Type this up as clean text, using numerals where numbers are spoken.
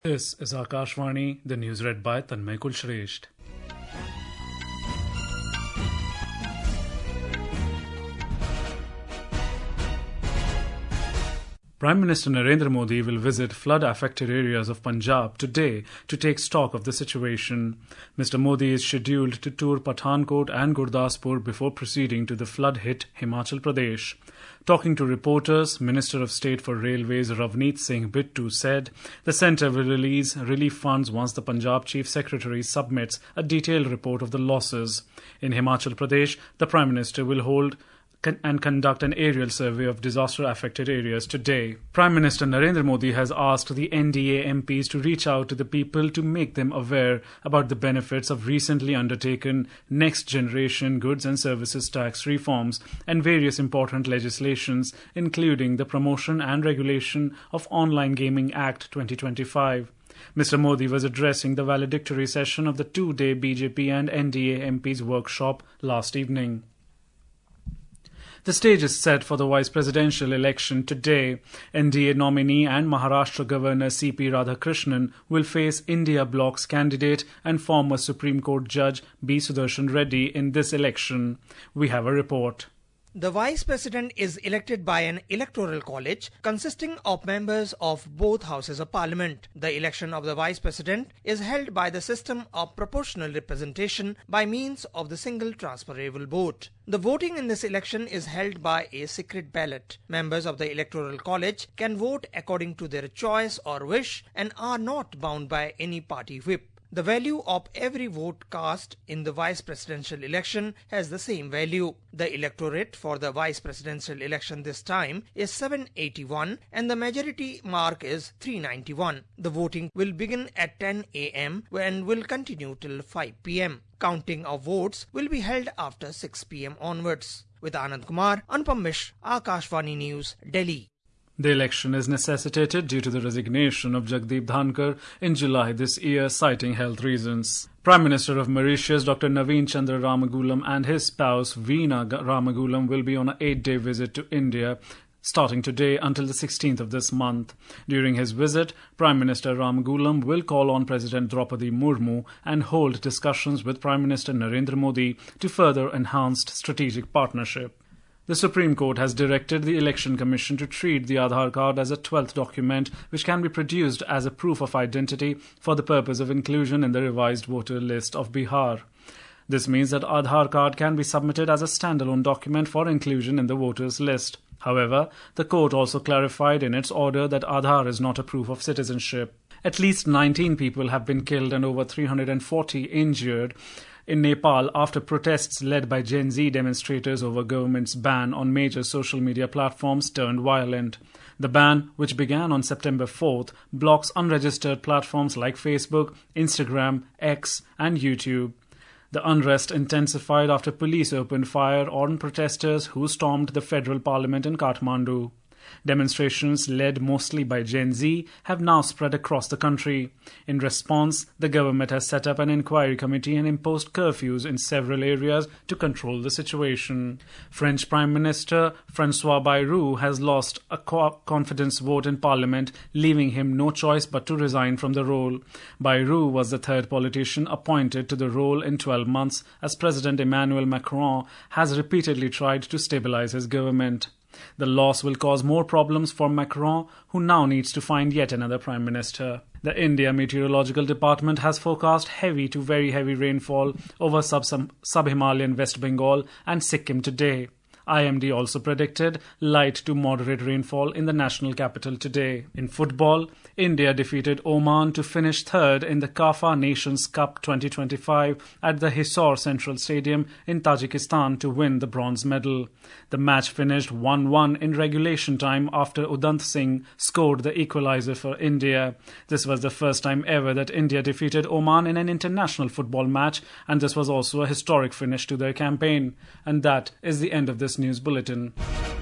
This is Akashvani, the news read by Tanmay Kulshresht. Prime Minister Narendra Modi will visit flood-affected areas of Punjab today to take stock of the situation. Mr. Modi is scheduled to tour Pathankot and Gurdaspur before proceeding to the flood-hit Himachal Pradesh. Talking to reporters, Minister of State for Railways Ravneet Singh Bittu said the centre will release relief funds once the Punjab Chief Secretary submits a detailed report of the losses. In Himachal Pradesh, the Prime Minister will hold and conduct an aerial survey of disaster-affected areas today. Prime Minister Narendra Modi has asked the NDA MPs to reach out to the people to make them aware about the benefits of recently undertaken next-generation goods and services tax reforms and various important legislations, including the Promotion and Regulation of Online Gaming Act 2025. Mr. Modi was addressing the valedictory session of the two-day BJP and NDA MPs workshop last evening. The stage is set for the vice presidential election today. NDA nominee and Maharashtra Governor C.P. Radhakrishnan will face India Bloc's candidate and former Supreme Court Judge B. Sudarshan Reddy in this election. We have a report. The Vice President is elected by an electoral college consisting of members of both houses of parliament. The election of the Vice President is held by the system of proportional representation by means of the single transferable vote. The voting in this election is held by a secret ballot. Members of the electoral college can vote according to their choice or wish and are not bound by any party whip. The value of every vote cast in the vice presidential election has the same value. The electorate for the vice presidential election this time is 781 and the majority mark is 391. The voting will begin at 10 a.m. and will continue till 5 p.m. Counting of votes will be held after 6 p.m. onwards. With Anand Kumar, Anupam Mishra, Akashvani News, Delhi. The election is necessitated due to the resignation of Jagdeep Dhankar in July this year, citing health reasons. Prime Minister of Mauritius, Dr. Naveen Chandra Ramagulam, and his spouse, Veena Ramagulam, will be on an 8-day visit to India, starting today until the 16th of this month. During his visit, Prime Minister Ramagulam will call on President Draupadi Murmu and hold discussions with Prime Minister Narendra Modi to further enhanced strategic partnership. The Supreme Court has directed the Election Commission to treat the Aadhaar card as a 12th document which can be produced as a proof of identity for the purpose of inclusion in the revised voter list of Bihar. This means that Aadhaar card can be submitted as a standalone document for inclusion in the voters list. However, the court also clarified in its order that Aadhaar is not a proof of citizenship. At least 19 people have been killed and over 340 injured in Nepal after protests led by Gen Z demonstrators over government's ban on major social media platforms turned violent. The ban, which began on September 4th, blocks unregistered platforms like Facebook, Instagram, X, and YouTube. The unrest intensified after police opened fire on protesters who stormed the federal parliament in Kathmandu. Demonstrations led mostly by Gen Z have now spread across the country. In response, the government has set up an inquiry committee and imposed curfews in several areas to control the situation. French Prime Minister François Bayrou has lost a confidence vote in parliament, leaving him no choice but to resign from the role. Bayrou was the third politician appointed to the role in 12 months, as President Emmanuel Macron has repeatedly tried to stabilize his government. The loss will cause more problems for Macron, who now needs to find yet another prime minister. The India Meteorological Department has forecast heavy to very heavy rainfall over sub-Himalayan West Bengal and Sikkim today. IMD also predicted light to moderate rainfall in the national capital today. In football, India defeated Oman to finish third in the KAFA Nations Cup 2025 at the Hisar Central Stadium in Tajikistan to win the bronze medal. The match finished 1-1 in regulation time after Udant Singh scored the equalizer for India. This was the first time ever that India defeated Oman in an international football match, and this was also a historic finish to their campaign. And that is the end of this news bulletin.